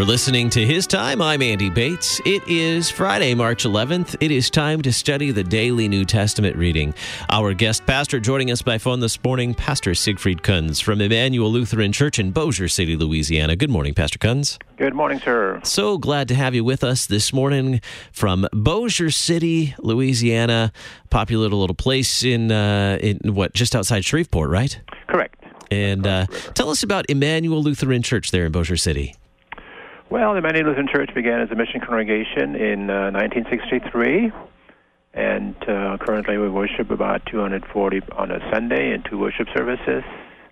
You're listening to His Time. I'm Andy Bates. It is Friday, March 11th. It is time to study the daily New Testament reading. Our guest pastor joining us by phone this morning, Pastor Siegfried Kunz from Emmanuel Lutheran Church in Bossier City, Louisiana. Good morning, Pastor Kunz. Good morning, sir. So glad to have you with us this morning from Bossier City, Louisiana, popular little place in just outside Shreveport, right? Correct. And tell us about Emmanuel Lutheran Church there in Bossier City. Well, the Emmanuel Lutheran Church began as a mission congregation in 1963, and currently we worship about 240 on a Sunday and 2 worship services.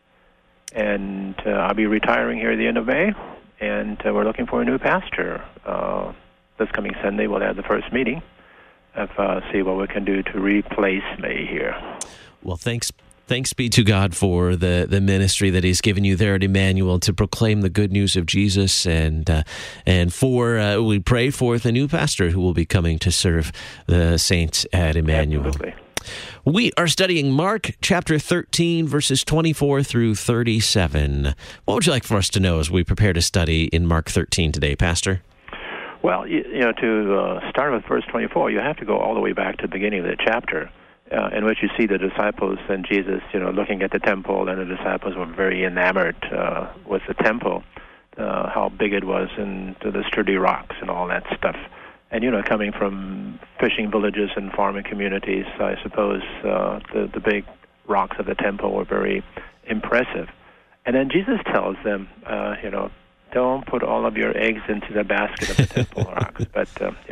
And I'll be retiring here at the end of May, and we're looking for a new pastor. This coming Sunday we'll have the first meeting of see what we can do to replace me here. Well, Thanks be to God for the ministry that He's given you there at Emmanuel to proclaim the good news of Jesus, and we pray for the new pastor who will be coming to serve the saints at Emmanuel. Absolutely. We are studying Mark chapter 13, verses 24 through 37. What would you like for us to know as we prepare to study in Mark 13 today, Pastor? Well, to start with verse 24, you have to go all the way back to the beginning of the chapter. In which you see the disciples and Jesus, looking at the temple, and the disciples were very enamored with the temple, how big it was, and the sturdy rocks and all that stuff. And, coming from fishing villages and farming communities, I suppose the big rocks of the temple were very impressive. And then Jesus tells them, don't put all of your eggs into the basket of the temple rocks, but,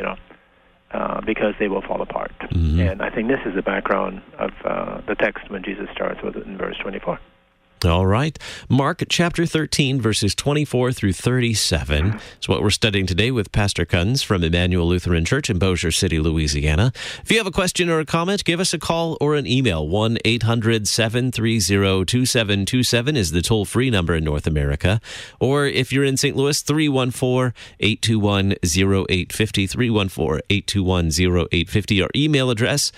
because they will fall apart. Mm-hmm. And I think this is the background of the text when Jesus starts with it in verse 24. All right. Mark chapter 13, verses 24 through 37 is what we're studying today with Pastor Kunz from Emmanuel Lutheran Church in Bossier City, Louisiana. If you have a question or a comment, give us a call or an email. 1-800-730-2727 is the toll-free number in North America. Or if you're in St. Louis, 314-821-0850, 314-821-0850. Our email address,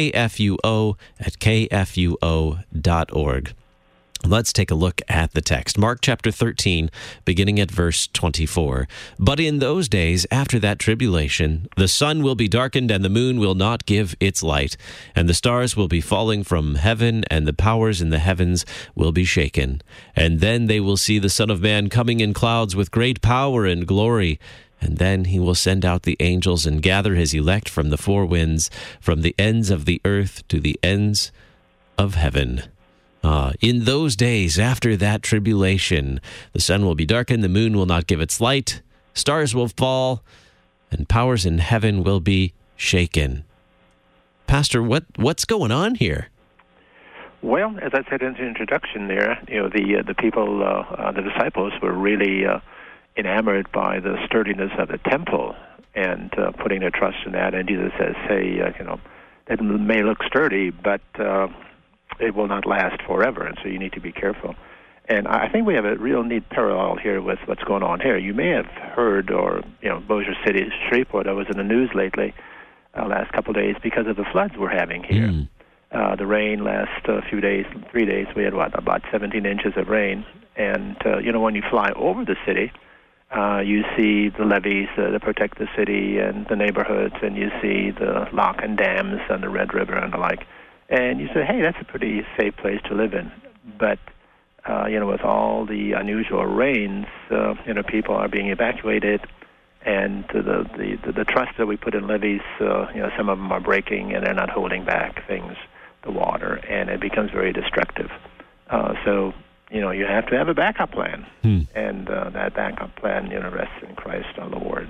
kfuo@kfuo.org. Let's take a look at the text. Mark chapter 13, beginning at verse 24. But in those days, after that tribulation, the sun will be darkened, and the moon will not give its light, and the stars will be falling from heaven, and the powers in the heavens will be shaken. And then they will see the Son of Man coming in clouds with great power and glory. And then He will send out the angels and gather His elect from the 4 winds, from the ends of the earth to the ends of heaven. In those days, after that tribulation, the sun will be darkened, the moon will not give its light, stars will fall, and powers in heaven will be shaken. Pastor, what's going on here? Well, as I said in the introduction there, the people, the disciples were really enamored by the sturdiness of the temple and putting their trust in that. And Jesus says, hey, it may look sturdy, but it will not last forever, and so you need to be careful. And I think we have a real neat parallel here with what's going on here. You may have heard, or, Bossier City, Shreveport, I was in the news lately, last couple of days, because of the floods we're having here. The rain last few days, 3 days, we had, about 17 inches of rain. And, when you fly over the city, you see the levees that protect the city and the neighborhoods, and you see the lock and dams on the Red River and the like. And you say, hey, that's a pretty safe place to live in. But, with all the unusual rains, people are being evacuated, and the trust that we put in levees, some of them are breaking, and they're not holding back the water, and it becomes very destructive. So, you have to have a backup plan, and that backup plan, rests in Christ our Lord.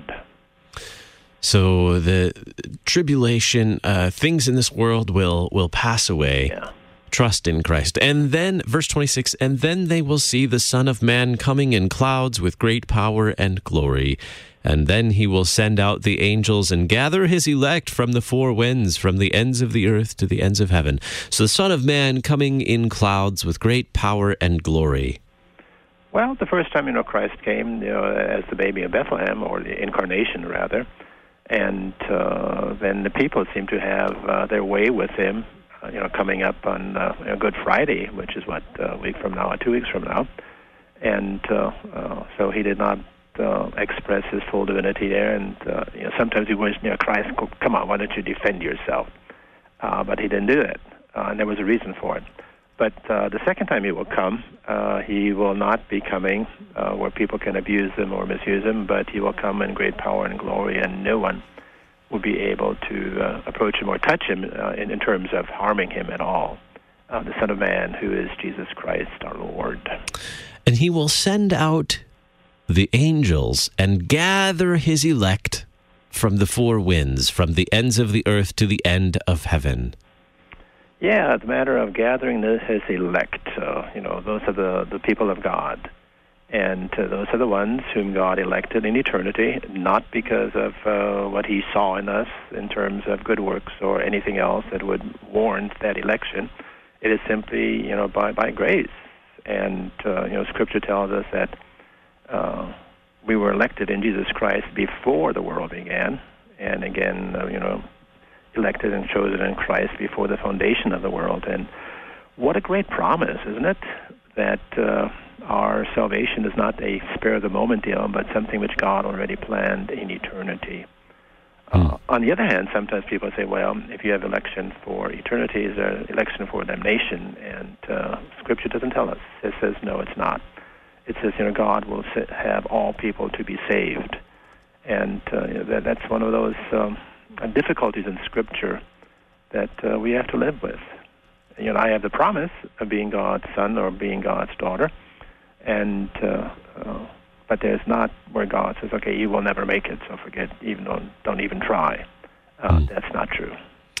So the tribulation, things in this world will pass away. Yeah. Trust in Christ. And then, verse 26, and then they will see the Son of Man coming in clouds with great power and glory. And then He will send out the angels and gather His elect from the 4 winds, from the ends of the earth to the ends of heaven. So the Son of Man coming in clouds with great power and glory. Well, the first time, Christ came, as the baby in Bethlehem, or the incarnation, rather. And then the people seem to have their way with Him, coming up on Good Friday, which is a week from now, or 2 weeks from now. And so He did not express his full divinity there. And sometimes he was near Christ, come on, why don't you defend yourself? But he didn't do that, and there was a reason for it. But the second time he will come, he will not be coming where people can abuse him or misuse him, but he will come in great power and glory, and no one will be able to approach him or touch him in terms of harming him at all. The Son of Man, who is Jesus Christ, our Lord. And he will send out the angels and gather his elect from the four winds, from the ends of the earth to the end of heaven. Yeah, it's a matter of gathering his elect. Those are the people of God. And those are the ones whom God elected in eternity, not because of what he saw in us in terms of good works or anything else that would warrant that election. It is simply, by grace. And, Scripture tells us that we were elected in Jesus Christ before the world began. And again, elected and chosen in Christ before the foundation of the world. And what a great promise, isn't it? That our salvation is not a spare-of-the-moment deal, but something which God already planned in eternity. On the other hand, sometimes people say, well, if you have election for eternity, is there election for damnation? And Scripture doesn't tell us. It says, no, it's not. It says, God will have all people to be saved. And that's one of those difficulties in Scripture that we have to live with. I have the promise of being God's son or being God's daughter, and but there's not where God says, okay, you will never make it, so forget, don't even try. That's not true.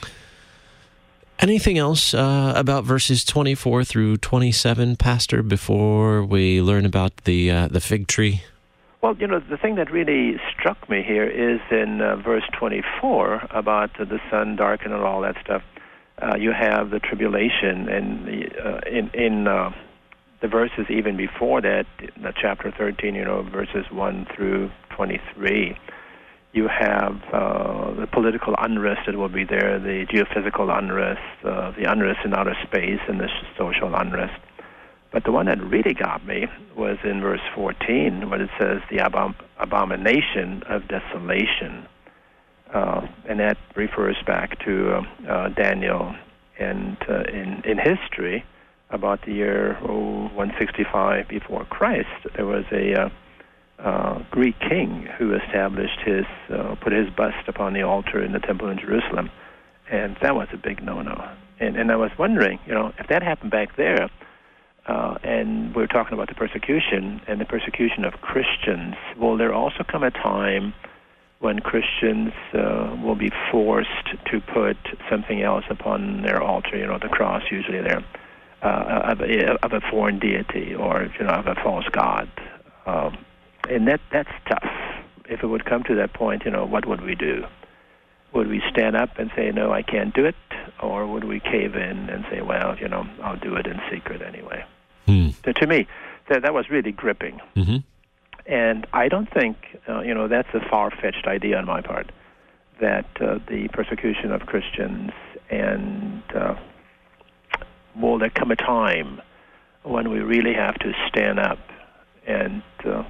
Anything else about verses 24 through 27, Pastor, before we learn about the fig tree? Well, the thing that really struck me here is in verse 24 about the sun darkened and all that stuff. You have the tribulation, and in the verses even before that, chapter 13, verses 1 through 23, you have the political unrest that will be there, the geophysical unrest, the unrest in outer space, and the social unrest. But the one that really got me was in verse 14, when it says the abomination of desolation. And that refers back to Daniel. And in history, about the year 165 before Christ, there was a Greek king who established put his bust upon the altar in the temple in Jerusalem. And that was a big no-no. And I was wondering, if that happened back there, and we're talking about the persecution and the persecution of Christians, will there also come a time when Christians will be forced to put something else upon their altar, the cross usually there, of a foreign deity or, of a false god? And that's tough. If it would come to that point, what would we do? Would we stand up and say, no, I can't do it? Or would we cave in and say, well, I'll do it in secret anyway? So to me, that was really gripping. Mm-hmm. And I don't think, that's a far-fetched idea on my part, that the persecution of Christians and will there come a time when we really have to stand up and,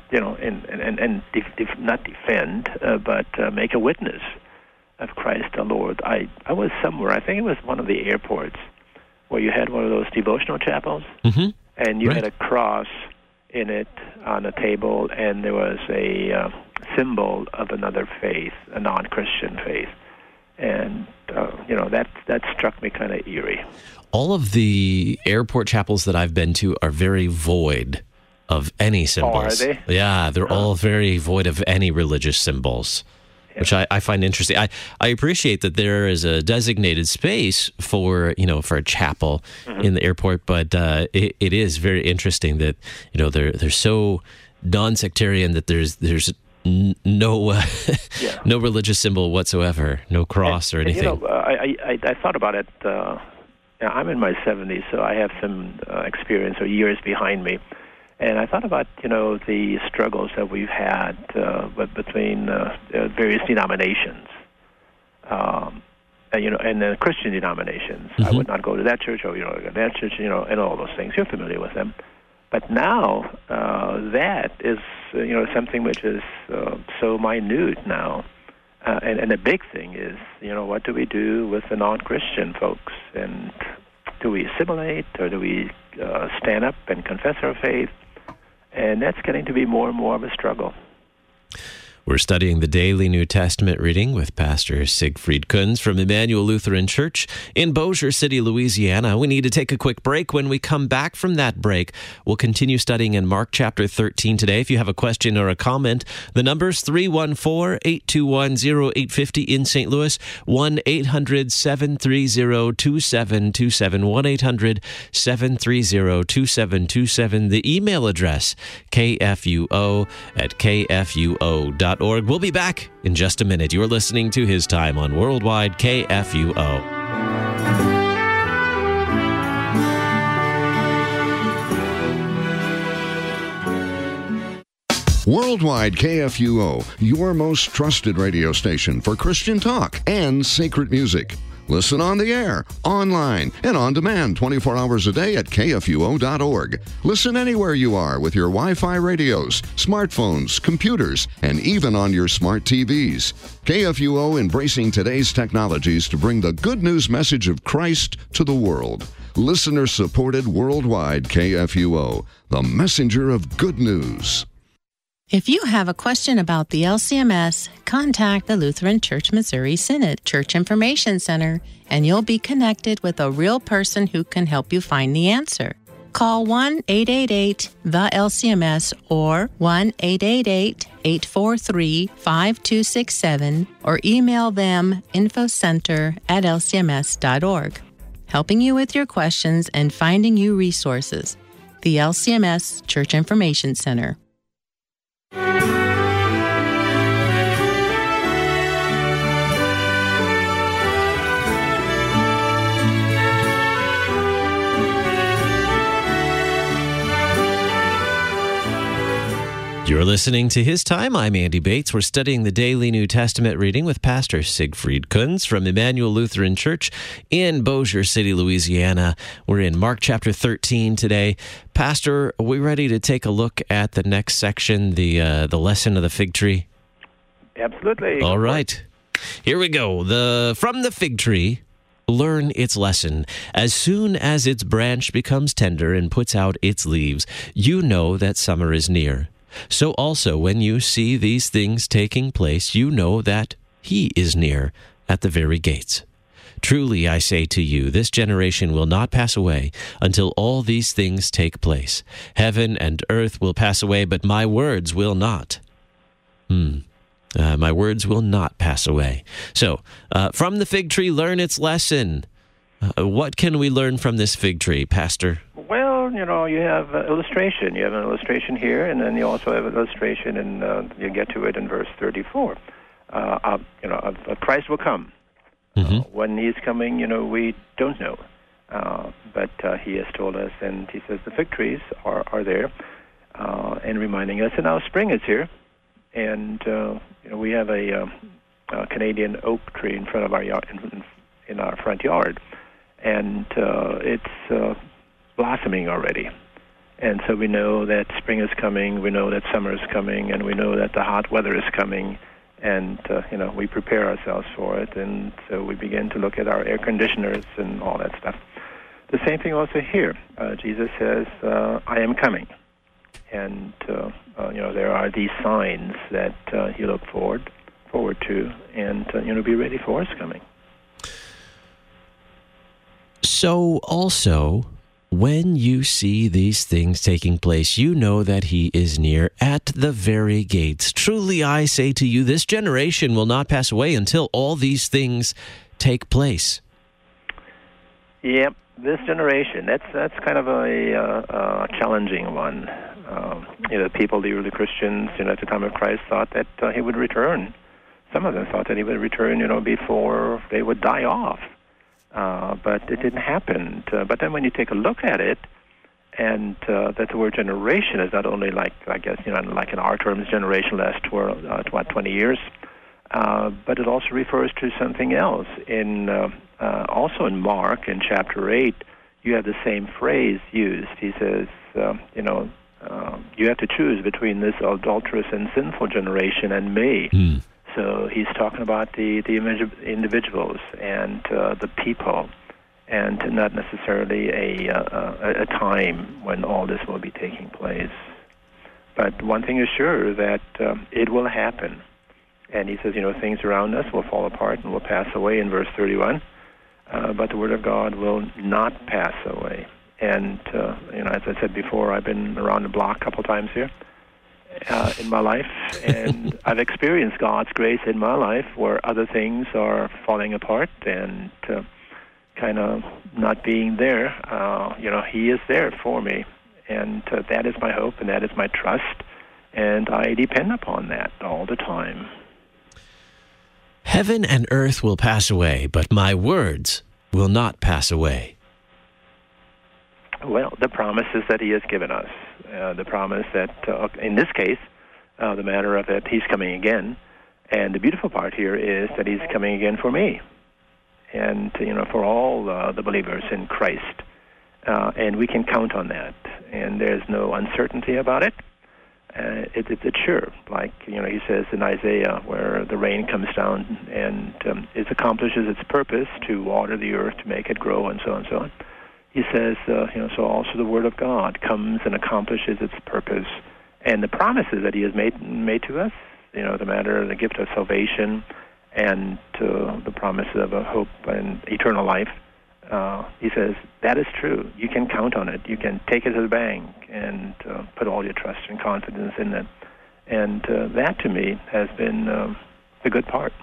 not defend, but make a witness of Christ the Lord. I was somewhere, I think it was one of the airports, where you had one of those devotional chapels, mm-hmm. and you had a cross in it on a table, and there was a symbol of another faith, a non-Christian faith. And, that struck me kind of eerie. All of the airport chapels that I've been to are very void of any symbols. Oh, are they? Yeah, they're all very void of any religious symbols, which I find interesting. I appreciate that there is a designated space for a chapel in the airport, but it is very interesting that they're so non-sectarian that there's no no religious symbol whatsoever, no cross or anything. I thought about it. I'm in my 70s, so I have some experience or years behind me. And I thought about, the struggles that we've had between various denominations, and the Christian denominations. Mm-hmm. I would not go to that church or, go to that church, and all those things. You're familiar with them. But now that is something which is so minute now. And the big thing is, what do we do with the non-Christian folks? And do we assimilate, or do we stand up and confess our faith? And that's getting to be more and more of a struggle. We're studying the daily New Testament reading with Pastor Siegfried Kunz from Emmanuel Lutheran Church in Bossier City, Louisiana. We need to take a quick break. When we come back from that break, we'll continue studying in Mark chapter 13 today. If you have a question or a comment, the number's 314-821-0850 in St. Louis, 1-800-730-2727, 1-800-730-2727. The email address, kfuo@kfuo.org. We'll be back in just a minute. You're listening to His Time on Worldwide KFUO. Worldwide KFUO, your most trusted radio station for Christian talk and sacred music. Listen on the air, online, and on demand 24 hours a day at kfuo.org. Listen anywhere you are with your Wi-Fi radios, smartphones, computers, and even on your smart TVs. KFUO embracing today's technologies to bring the good news message of Christ to the world. Listener-supported worldwide KFUO, the messenger of good news. If you have a question about the LCMS, contact the Lutheran Church Missouri Synod Church Information Center, and you'll be connected with a real person who can help you find the answer. Call 1-888-THE-LCMS or 1-888-843-5267 or email them infocenter@lcms.org. Helping you with your questions and finding you resources. The LCMS Church Information Center. You're listening to His Time. I'm Andy Bates. We're studying the daily New Testament reading with Pastor Siegfried Kunz from Emmanuel Lutheran Church in Bossier City, Louisiana. We're in Mark chapter 13 today. Pastor, are we ready to take a look at the next section, the lesson of the fig tree? Absolutely. All right. Here we go. From the fig tree, learn its lesson. As soon as its branch becomes tender and puts out its leaves, you know that summer is near. So also, when you see these things taking place, you know that He is near at the very gates. Truly, I say to you, this generation will not pass away until all these things take place. Heaven and earth will pass away, but my words will not. My words will not pass away. So, from the fig tree, learn its lesson. What can we learn from this fig tree, Pastor? Well, you have illustration. You have an illustration here, and then you also have an illustration, and you get to it in verse 34. Christ will come. When He's coming, we don't know. But He has told us, and He says the fig trees are there, and reminding us, and now spring is here. And, we have a Canadian oak tree in front of our yard, in our front yard. And it's blossoming already. And so we know that spring is coming, we know that summer is coming, and we know that the hot weather is coming. And, we prepare ourselves for it. And so we begin to look at our air conditioners and all that stuff. The same thing also here. Jesus says, I am coming. And, there are these signs that you look forward to, and, be ready for His coming. So also, when you see these things taking place, you know that He is near at the very gates. Truly, I say to you, this generation will not pass away until all these things take place. Yep, this generation, that's kind of a challenging one. The people, the early Christians, at the time of Christ, thought that He would return. Some of them thought that He would return, before they would die off. But it didn't happen. But then when you take a look at it, and that the word generation is not only like in our terms, generation lasts 20 years, but it also refers to something else. Also in Mark, in chapter 8, you have the same phrase used. He says, you have to choose between this adulterous and sinful generation and me. So he's talking about the individuals and the people, and not necessarily a time when all this will be taking place. But one thing is sure, that it will happen. And he says, things around us will fall apart and will pass away in verse 31, but the Word of God will not pass away. And, as I said before, I've been around the block a couple times here in my life, and I've experienced God's grace in my life where other things are falling apart and kind of not being there. He is there for me, and that is my hope and that is my trust, and I depend upon that all the time. Heaven and earth will pass away, but my words will not pass away. Well, the promises that he has given us, the promise that, in this case, the matter of that he's coming again, and the beautiful part here is that he's coming again for me, and for all the believers in Christ, and we can count on that, and there's no uncertainty about it. It's sure, like he says in Isaiah, where the rain comes down and it accomplishes its purpose to water the earth, to make it grow, and so on and so on. He says, so also the Word of God comes and accomplishes its purpose. And the promises that he has made to us, the matter of the gift of salvation and the promise of a hope and eternal life, he says, that is true. You can count on it. You can take it to the bank and put all your trust and confidence in it. And that, to me, has been the good part.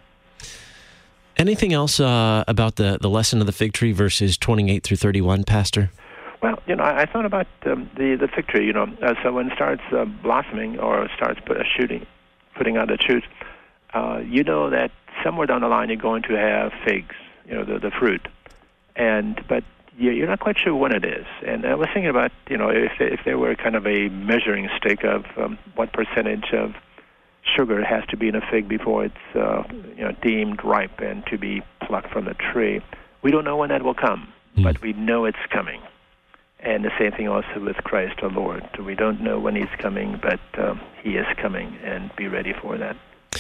Anything else about the lesson of the fig tree, verses 28 through 31, Pastor? Well, I thought about the fig tree, so when it starts blossoming or starts putting out a shoot, that somewhere down the line you're going to have figs, the fruit. But you're not quite sure when it is. And I was thinking about, if there were kind of a measuring stick of what percentage of sugar has to be in a fig before it's deemed ripe and to be plucked from the tree. We don't know when that will come, but we know it's coming. And the same thing also with Christ our Lord. We don't know when he's coming, but he is coming, and be ready for that.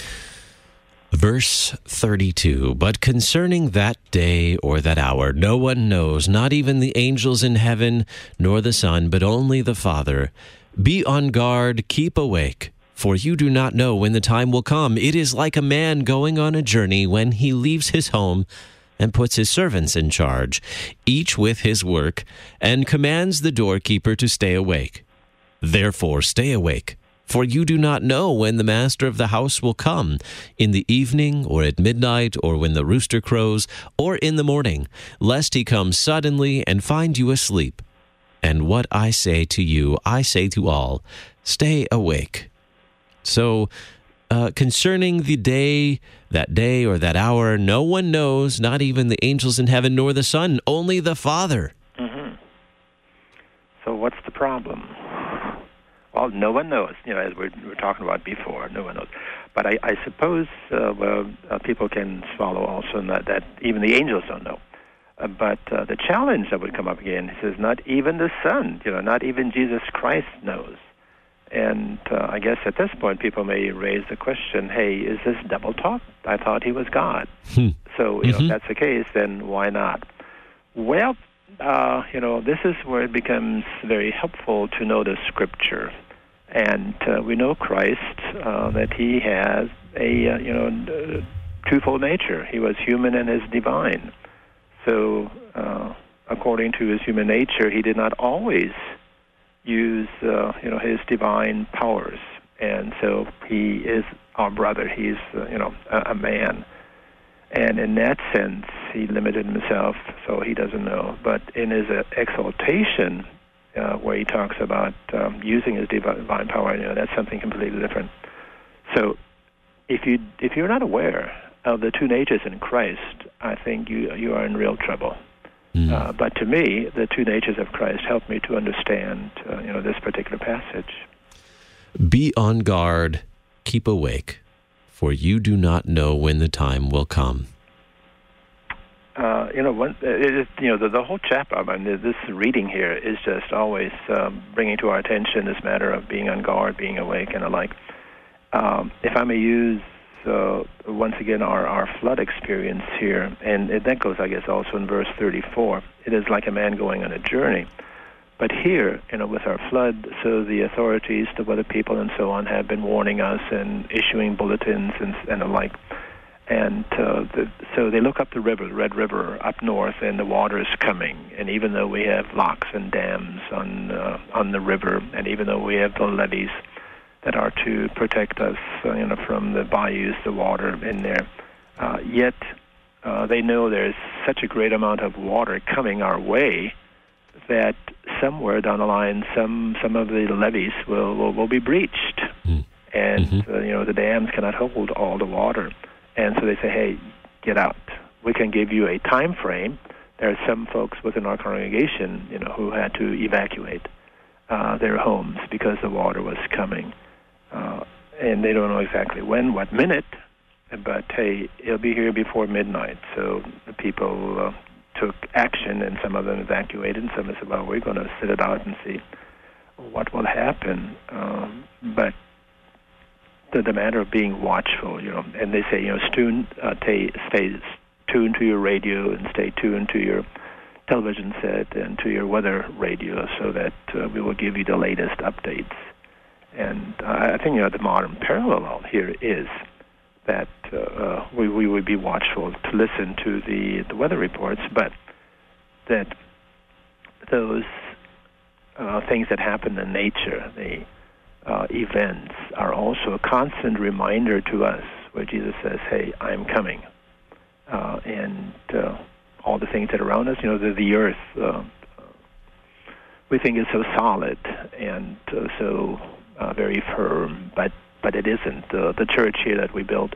Verse 32, but concerning that day or that hour, no one knows, not even the angels in heaven, nor the Son, but only the Father. Be on guard, keep awake, for you do not know when the time will come. It is like a man going on a journey when he leaves his home and puts his servants in charge, each with his work, and commands the doorkeeper to stay awake. Therefore stay awake, for you do not know when the master of the house will come, in the evening, or at midnight, or when the rooster crows, or in the morning, lest he come suddenly and find you asleep. And what I say to you, I say to all, stay awake. So, concerning the day or that hour, no one knows, not even the angels in heaven nor the Son, only the Father. Mm-hmm. So what's the problem? Well, no one knows, as we were talking about before, no one knows. But I suppose people can swallow also that even the angels don't know. But the challenge that would come up again, he says, not even the Son, not even Jesus Christ knows. And I guess at this point, people may raise the question, hey, is this double talk? I thought he was God. So, if that's the case, then why not? Well, this is where it becomes very helpful to know the Scripture. And we know Christ, that he has a twofold nature. He was human and is divine. So, according to his human nature, he did not always use his divine powers, and so he is our brother. He's a man, and in that sense, he limited himself, so he doesn't know. But in his exaltation, where he talks about using his divine power, that's something completely different. So, if you're not aware of the two natures in Christ, I think you are in real trouble. But to me, the two natures of Christ help me to understand, this particular passage. Be on guard, keep awake, for you do not know when the time will come. The whole chapter, I mean, this reading here is just always bringing to our attention this matter of being on guard, being awake, and the like. If I may use once again our flood experience here, and that goes, I guess, also in verse 34. It is like a man going on a journey. But here, with our flood, so the authorities, the weather people, and so on, have been warning us and issuing bulletins and the like. And so they look up the river, the Red River, up north, and the water is coming. And even though we have locks and dams on the river, and even though we have the levees that are to protect us, from the bayous, the water in there, yet they know there's such a great amount of water coming our way that somewhere down the line, some of the levees will be breached, and the dams cannot hold all the water. And so they say, hey, get out. We can give you a time frame. There are some folks within our congregation, who had to evacuate their homes because the water was coming. And they don't know exactly when, what minute, but, hey, it'll be here before midnight. So the people took action, and some of them evacuated, and some said, well, we're going to sit it out and see what will happen. But the matter of being watchful, and they say, stay tuned to your radio and stay tuned to your television set and to your weather radio so that we will give you the latest updates. And I think, the modern parallel here is that we would be watchful to listen to the weather reports, but that those things that happen in nature, the events, are also a constant reminder to us where Jesus says, hey, I'm coming. And all the things that are around us, the earth, we think is so solid and so very firm, but it isn't. The church here that we built,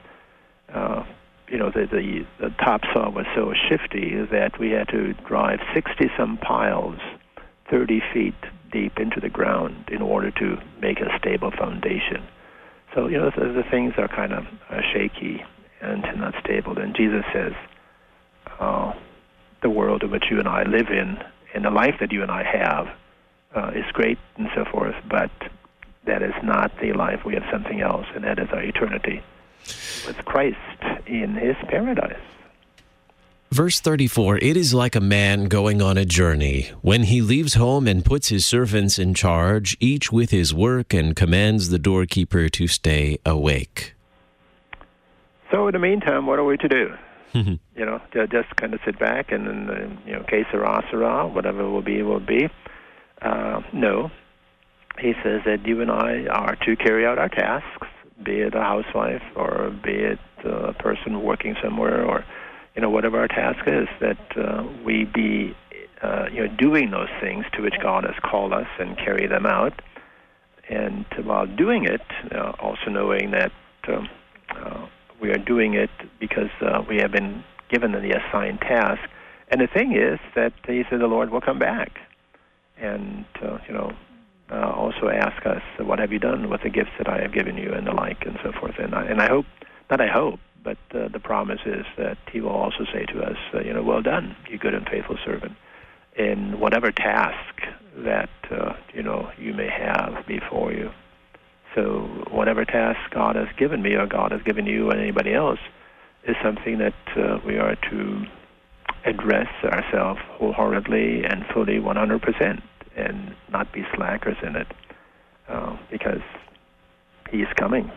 the topsoil was so shifty that we had to drive 60-some piles, 30 feet deep into the ground in order to make a stable foundation. So, the things are kind of shaky and not stable. And Jesus says, the world in which you and I live in, and the life that you and I have, is great and so forth, but that is not the life. We have something else, and that is our eternity with Christ in his paradise. Verse 34, it is like a man going on a journey, when he leaves home and puts his servants in charge, each with his work, and commands the doorkeeper to stay awake. So in the meantime, what are we to do? Just kind of sit back and then, que sera, sera, whatever will be, will be. No. He says that you and I are to carry out our tasks, be it a housewife or be it a person working somewhere or, whatever our task is, that we be, doing those things to which God has called us and carry them out. And while doing it, also knowing that we are doing it because we have been given the assigned task. And the thing is that he said the Lord will come back. And, also ask us, what have you done with the gifts that I have given you and the like and so forth. And I hope, not I hope, but the promise is that he will also say to us, well done, you good and faithful servant, in whatever task that, you may have before you. So whatever task God has given me or God has given you and anybody else is something that we are to address ourselves wholeheartedly and fully 100%. And not be slackers in it, because he is coming.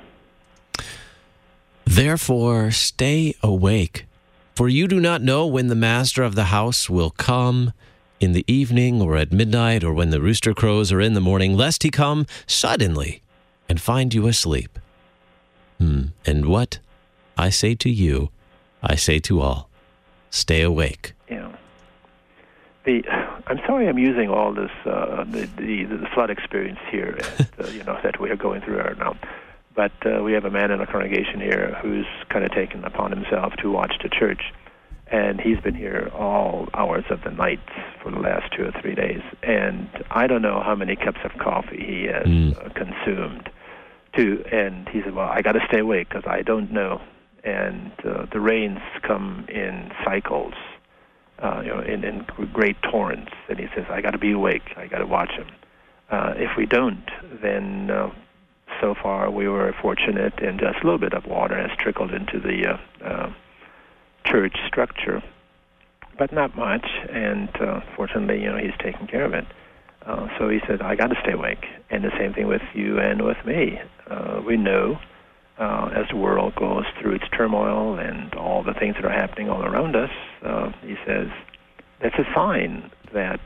Therefore, stay awake, for you do not know when the master of the house will come, in the evening or at midnight or when the rooster crows or in the morning, lest he come suddenly and find you asleep. And what I say to you, I say to all, stay awake. Yeah. I'm sorry I'm using all this, the flood experience here, that we are going through right now. But we have a man in the congregation here who's kind of taken upon himself to watch the church. And he's been here all hours of the night for the last 2 or 3 days. And I don't know how many cups of coffee he has consumed. And he said, well, I got to stay awake because I don't know. And the rains come in cycles. in great torrents. And he says, I got to be awake. I got to watch them. If we don't, then so far we were fortunate, and just a little bit of water has trickled into the church structure, but not much. And fortunately, he's taking care of it. So he said, I got to stay awake. And the same thing with you and with me. We know as the world goes through its turmoil and all the things that are happening all around us, he says, that's a sign that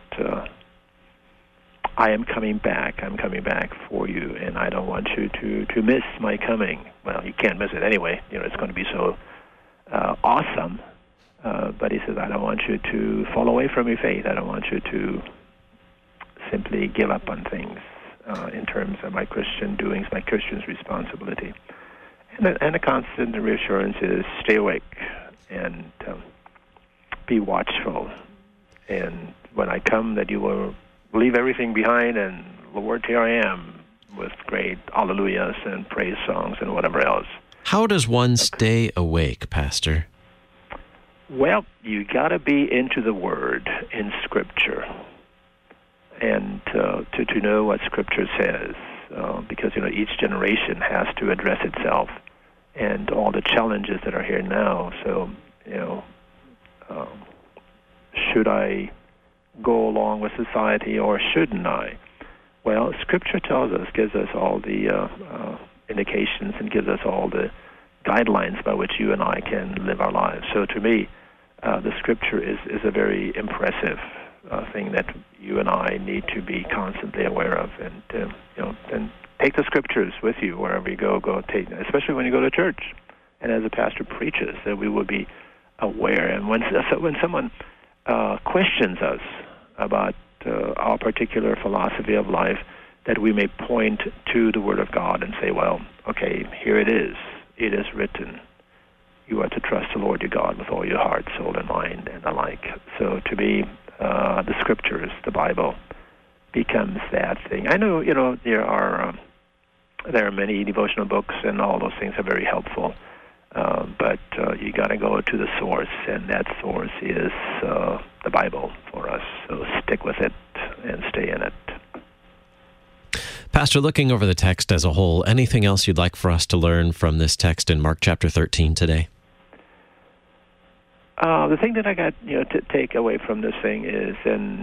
I am coming back. I'm coming back for you, and I don't want you to miss my coming. Well, you can't miss it anyway. It's going to be so awesome. But he says, I don't want you to fall away from your faith. I don't want you to simply give up on things in terms of my Christian doings, my Christian's responsibility. And a constant reassurance is stay awake and be watchful. And when I come, that you will leave everything behind, and Lord, here I am, with great hallelujahs and praise songs and whatever else. How does one stay awake, Pastor? Well, you got to be into the Word in Scripture, and to know what Scripture says, because each generation has to address itself and all the challenges that are here now. So should I go along with society or shouldn't I? Well, Scripture tells us, gives us all the indications and gives us all the guidelines by which you and I can live our lives. So to me, the Scripture is a very impressive thing that you and I need to be constantly aware of, and take the Scriptures with you wherever you go. Take, especially when you go to church, and as a pastor preaches, that we will be aware. And when someone questions us about our particular philosophy of life, that we may point to the Word of God and say, well, okay, here it is. It is written. You are to trust the Lord your God with all your heart, soul, and mind, and the like. So to me, the Scriptures, the Bible, becomes that thing. I know, there are many devotional books, and all those things are very helpful. But you got to go to the source, and that source is the Bible for us. So stick with it and stay in it. Pastor, looking over the text as a whole, anything else you'd like for us to learn from this text in Mark chapter 13 today? The thing that I got to take away from this thing is,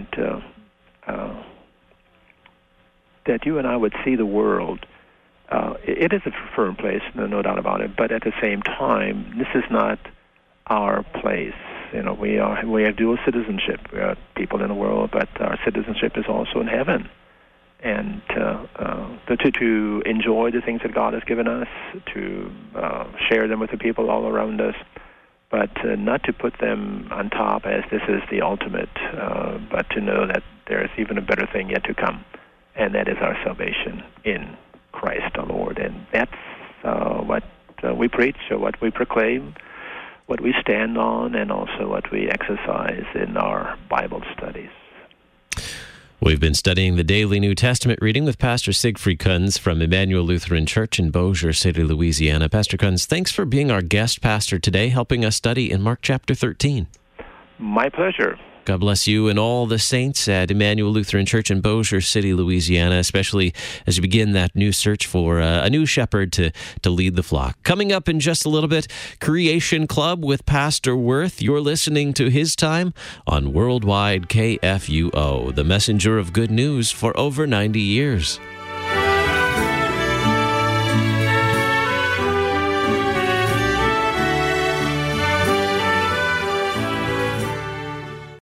that you and I would see the world. It is a firm place, no doubt about it. But at the same time, this is not our place. We have dual citizenship. We are people in the world, but our citizenship is also in heaven. And to enjoy the things that God has given us, to share them with the people all around us, but not to put them on top as this is the ultimate, but to know that there is even a better thing yet to come, and that is our salvation in Christ our Lord. And that's what we preach, or what we proclaim, what we stand on, and also what we exercise in our Bible studies. We've been studying the daily New Testament reading with Pastor Siegfried Kunz from Emmanuel Lutheran Church in Bossier City, Louisiana. Pastor Kunz, thanks for being our guest pastor today, helping us study in Mark chapter 13. My pleasure. God bless you and all the saints at Emmanuel Lutheran Church in Bossier City, Louisiana, especially as you begin that new search for a new shepherd to lead the flock. Coming up in just a little bit, Creation Club with Pastor Worth. You're listening to His Time on Worldwide KFUO, the messenger of good news for over 90 years.